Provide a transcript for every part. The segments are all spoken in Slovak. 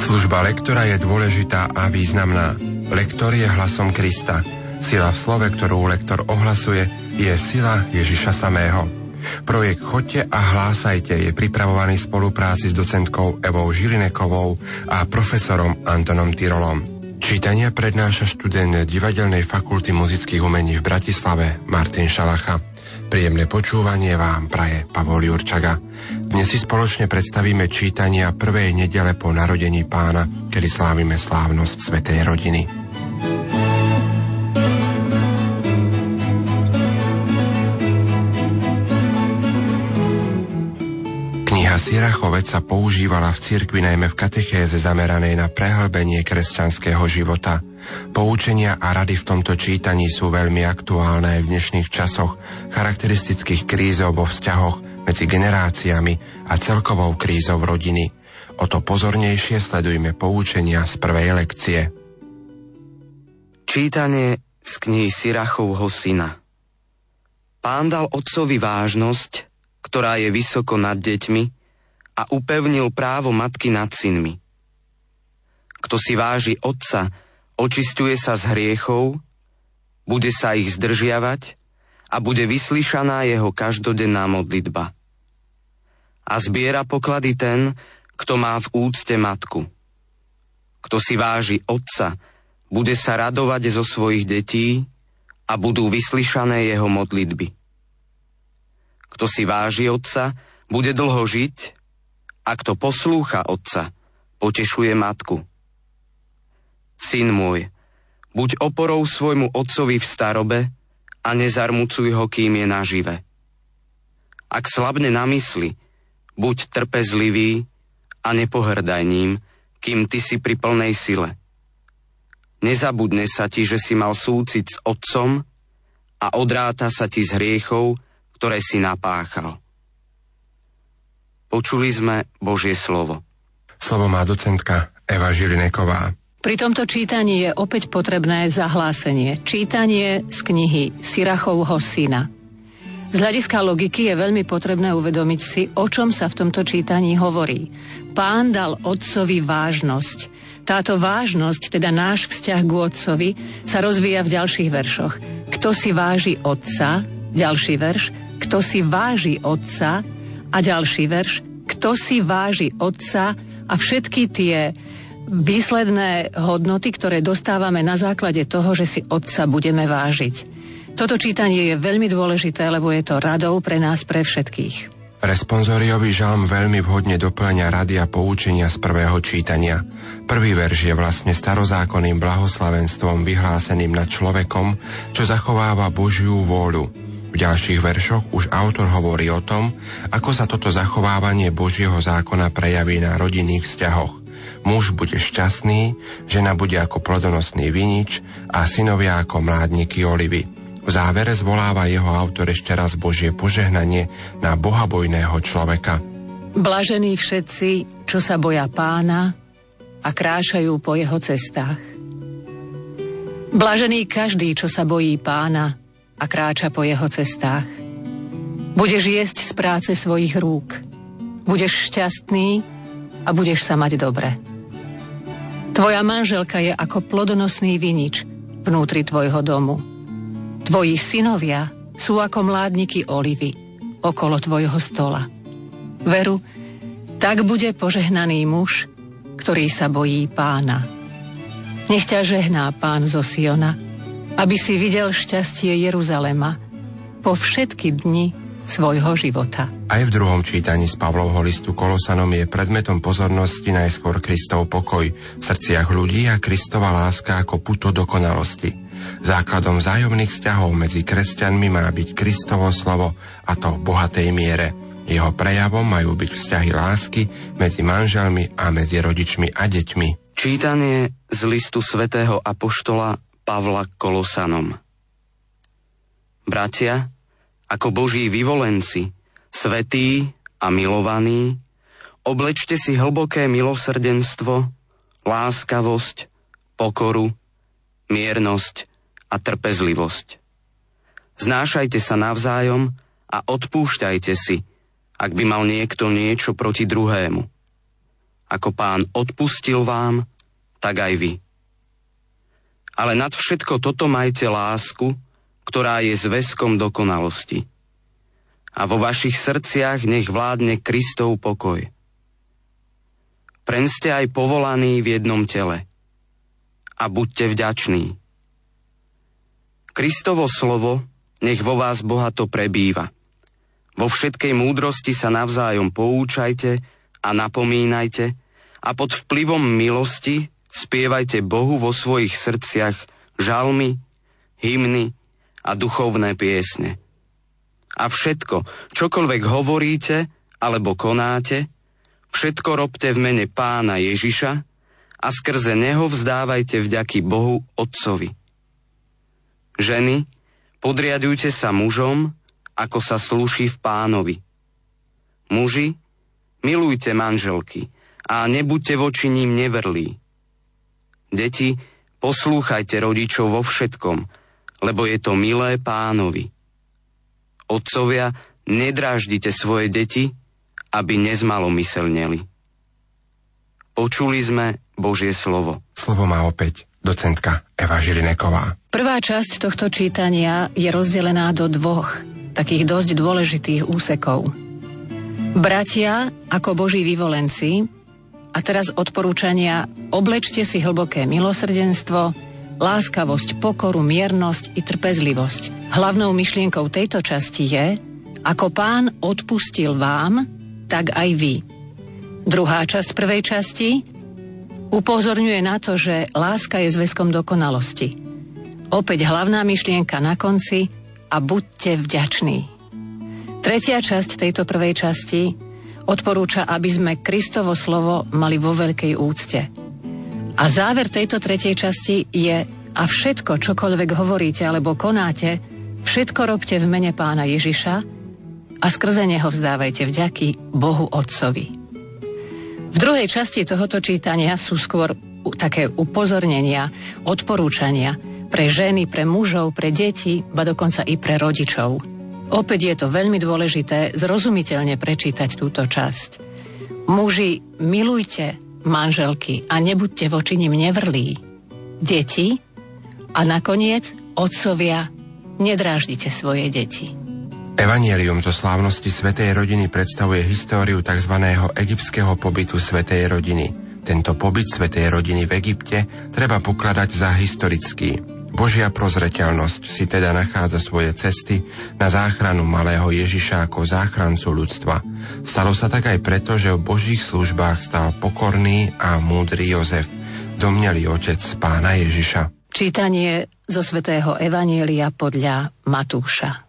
Služba lektora je dôležitá a významná. Lektor je hlasom Krista. Sila v slove, ktorú lektor ohlasuje, je sila Ježiša samého. Projekt Choďte a hlásajte je pripravovaný v spolupráci s docentkou Evou Žilinekovou a profesorom Antonom Tyrolom. Čítania prednáša študent Divadelnej fakulty muzických umení v Bratislave Martin Šalacha. Príjemné počúvanie vám praje Pavol Jurčaga. Dnes si spoločne predstavíme čítania prvej nedele po narodení Pána, kedy slávime slávnosť svätej rodiny. Kniha Sirachovec sa používala v cirkvi najmä v katechéze zameranej na prehlbenie kresťanského života. Poučenia a rady v tomto čítaní sú veľmi aktuálne aj v dnešných časoch, charakteristických krízov vo vzťahoch medzi generáciami a celkovou krízou rodiny. O to pozornejšie sledujme poučenia z prvej lekcie. Čítanie z knihy Sirachovho syna. Pán dal otcovi vážnosť, ktorá je vysoko nad deťmi, a upevnil právo matky nad synmi. Kto si váži otca, očisťuje sa z hriechov, bude sa ich zdržiavať a bude vyslyšaná jeho každodenná modlitba. A zbiera poklady ten, kto má v úcte matku. Kto si váži otca, bude sa radovať zo svojich detí a budú vyslyšané jeho modlitby. Kto si váži otca, bude dlho žiť, a kto poslúcha otca, potešuje matku. Syn môj, buď oporou svojmu otcovi v starobe a nezarmucuj ho, kým je nažive. Ak slabne na mysli, buď trpezlivý a nepohrdaj ním, kým ty si pri plnej sile. Nezabudne sa ti, že si mal súcit s otcom a odráta sa ti z hriechov, ktoré si napáchal. Počuli sme Božie slovo. Slovo má docentka Eva Žilineková. Pri tomto čítaní je opäť potrebné zahlásenie. Čítanie z knihy Sirachovho syna. Z hľadiska logiky je veľmi potrebné uvedomiť si, o čom sa v tomto čítaní hovorí. Pán dal otcovi vážnosť. Táto vážnosť, teda náš vzťah k otcovi, sa rozvíja v ďalších veršoch. Kto si váži otca, ďalší verš, kto si váži otca, a ďalší verš, kto si váži otca, a všetky tie výsledné hodnoty, ktoré dostávame na základe toho, že si otca budeme vážiť. Toto čítanie je veľmi dôležité, lebo je to radou pre nás, pre všetkých. Responsoriový žalm veľmi vhodne doplňa rady a poučenia z prvého čítania. Prvý verš je vlastne starozákonným blahoslavenstvom vyhláseným nad človekom, čo zachováva Božiu vôľu. V ďalších veršoch už autor hovorí o tom, ako sa toto zachovávanie Božieho zákona prejaví na rodinných vzťahoch. Muž bude šťastný, žena bude ako plodonosný vinič a synovia ako mládniky olivy. V závere zvoláva jeho autor ešte raz Božie požehnanie na bohabojného človeka. Blažení všetci, čo sa boja Pána a kráčajú po jeho cestách. Blažený každý, čo sa bojí Pána a kráča po jeho cestách. Budeš jesť z práce svojich rúk. Budeš šťastný a budeš sa mať dobre. Tvoja manželka je ako plodonosný vinič vnútri tvojho domu. Tvoji synovia sú ako mládniky olivy okolo tvojho stola. Veru, tak bude požehnaný muž, ktorý sa bojí Pána. Nech ťa žehná Pán zo Siona, aby si videl šťastie Jeruzalema po všetky dni svojho života. Aj v druhom čítaní z Pavlovho listu Kolosanom je predmetom pozornosti najskôr Kristov pokoj v srdciach ľudí a Kristova láska ako puto dokonalosti. Základom vzájomných vzťahov medzi kresťanmi má byť Kristovo slovo, a to v bohatej miere. Jeho prejavom majú byť vzťahy lásky medzi manželmi a medzi rodičmi a deťmi. Čítanie z listu svätého apoštola Pavla Kolosanom. Bratia, ako Boží vyvolenci, svätí a milovaní, oblečte si hlboké milosrdenstvo, láskavosť, pokoru, miernosť a trpezlivosť. Znášajte sa navzájom a odpúšťajte si, ak by mal niekto niečo proti druhému. Ako Pán odpustil vám, tak aj vy. Ale nad všetko toto majte lásku, ktorá je zväzkom dokonalosti. A vo vašich srdciach nech vládne Kristov pokoj. Preň ste aj povolaní v jednom tele. A buďte vďační. Kristovo slovo nech vo vás bohato prebýva. Vo všetkej múdrosti sa navzájom poučajte a napomínajte a pod vplyvom milosti spievajte Bohu vo svojich srdciach žalmy, hymny a duchovné piesne. A všetko, čokoľvek hovoríte alebo konáte, všetko robte v mene Pána Ježiša a skrze neho vzdávajte vďaky Bohu Otcovi. Ženy, podriadujte sa mužom, ako sa slúši v Pánovi. Muži, milujte manželky a nebuďte voči ním nevrlí. Deti, poslúchajte rodičov vo všetkom, lebo je to milé Pánovi. Otcovia, nedráždite svoje deti, aby nezmalomyselneli. Počuli sme Božie slovo. Slovo má opäť docentka Eva Žilineková. Prvá časť tohto čítania je rozdelená do dvoch takých dosť dôležitých úsekov. Bratia ako Boží vyvolenci, a teraz odporúčania: oblečte si hlboké milosrdenstvo, láskavosť, pokoru, miernosť i trpezlivosť. Hlavnou myšlienkou tejto časti je: ako Pán odpustil vám, tak aj vy. Druhá časť prvej časti upozorňuje na to, že láska je zväzkom dokonalosti. Opäť hlavná myšlienka na konci: a buďte vďační. Tretia časť tejto prvej časti odporúča, aby sme Kristovo slovo mali vo veľkej úcte. A záver tejto tretej časti je: a všetko, čokoľvek hovoríte alebo konáte, všetko robte v mene Pána Ježiša a skrze neho vzdávajte vďaky Bohu Otcovi. V druhej časti tohoto čítania sú skôr také upozornenia, odporúčania pre ženy, pre mužov, pre deti, ba dokonca i pre rodičov. Opäť je to veľmi dôležité zrozumiteľne prečítať túto časť. Muži, milujte manželky a nebuďte voči nim nevrlí. Deti a nakoniec otcovia, nedráždite svoje deti. Evangelium zo slávnosti svätej rodiny predstavuje históriu tzv. Egyptského pobytu svätej rodiny. Tento pobyt svätej rodiny v Egypte treba pokladať za historický. Božia prozreteľnosť si teda nachádza svoje cesty na záchranu malého Ježiša ako záchrancu ľudstva. Stalo sa tak aj preto, že v Božích službách stal pokorný a múdry Jozef, domnelý otec Pána Ježiša. Čítanie zo svätého Evanjelia podľa Matúša.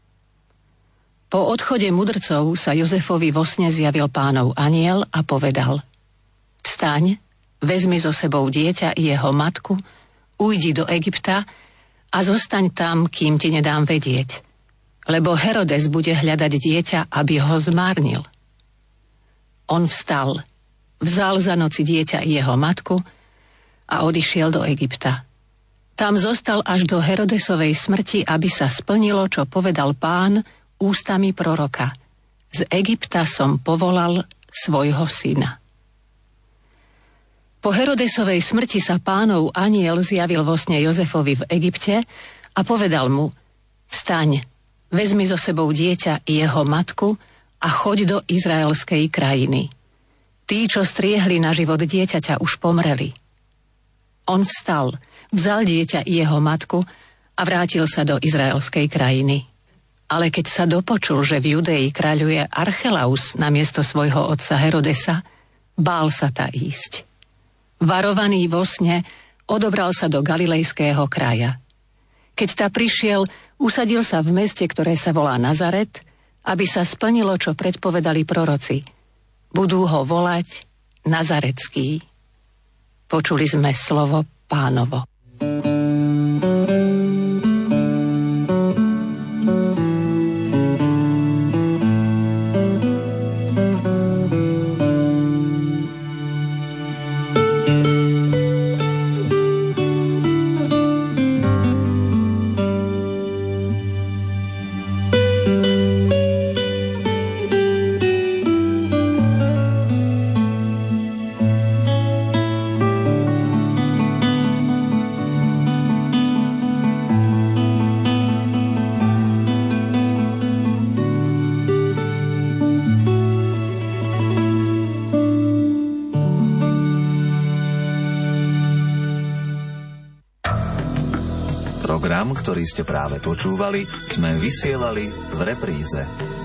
Po odchode mudrcov sa Jozefovi vo sne zjavil Pánov anjel a povedal: Vstaň, vezmi so sebou dieťa i jeho matku, ujdi do Egypta a zostaň tam, kým ti nedám vedieť, lebo Herodes bude hľadať dieťa, aby ho zmárnil. On vstal, vzal za noci dieťa i jeho matku a odišiel do Egypta. Tam zostal až do Herodesovej smrti, aby sa splnilo, čo povedal Pán ústami proroka: Z Egypta som povolal svojho syna. Po Herodesovej smrti sa Pánov anjel zjavil vo sne Jozefovi v Egypte a povedal mu: Vstaň, vezmi so sebou dieťa i jeho matku a choď do izraelskej krajiny. Tí, čo striehli na život dieťaťa, už pomreli. On vstal, vzal dieťa i jeho matku a vrátil sa do izraelskej krajiny. Ale keď sa dopočul, že v Judei kráľuje Archelaus namiesto svojho otca Herodesa, bál sa ta ísť. Varovaný vo sne, odobral sa do galilejského kraja. Keď ta prišiel, usadil sa v meste, ktoré sa volá Nazaret, aby sa splnilo, čo predpovedali proroci. Budú ho volať Nazaretský. Počuli sme slovo Pánovo. Program, ktorý ste práve počúvali, sme vysielali v repríze.